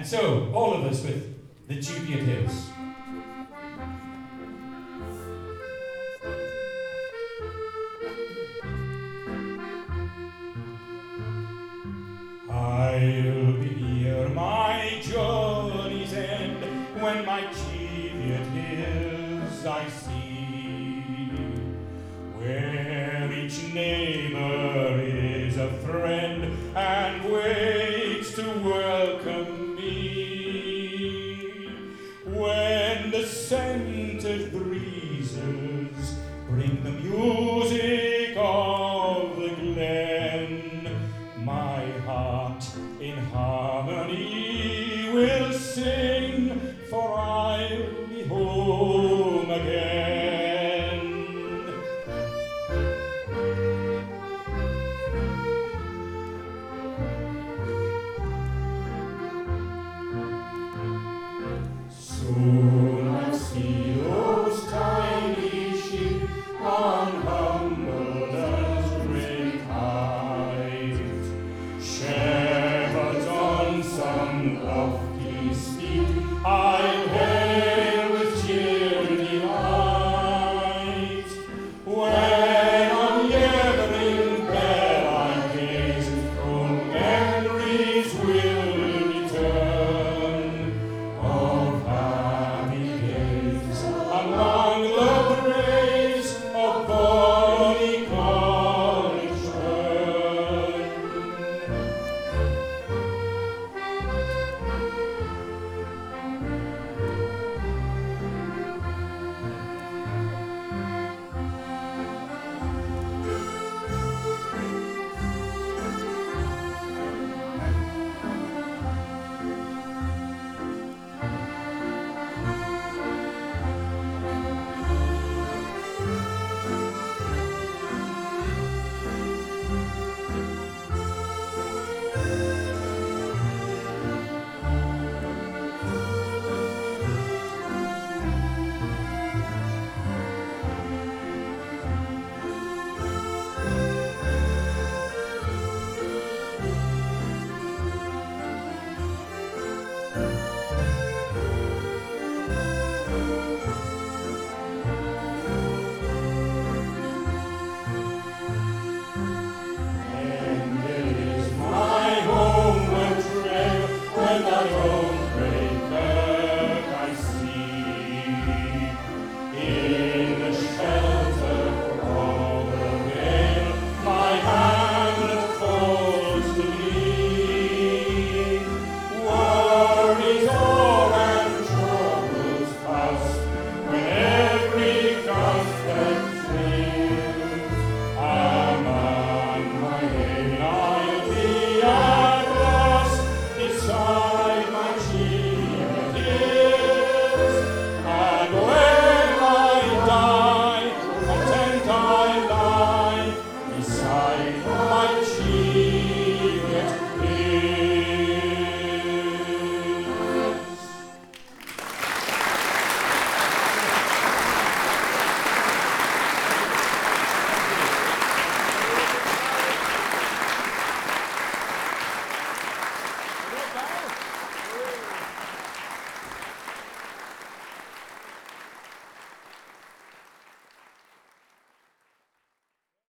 And so, all of us with the Juliet Hills. I'll be near my journey's end when my Juliet Hills I see, where each neighbor is a friend and waits to welcome me. When the scented breezes bring the music of the glen, my heart in harmony will sing, for I'll be home again. Soon I'll see those tiny sheep on Humbledon's great height, shepherds on some lofty steep I'll hail with cheery delight. When on Yeathering bell I gaze, old memories will return of happy days among the braes of bonny Conisburn. And it is my homeward trail when I go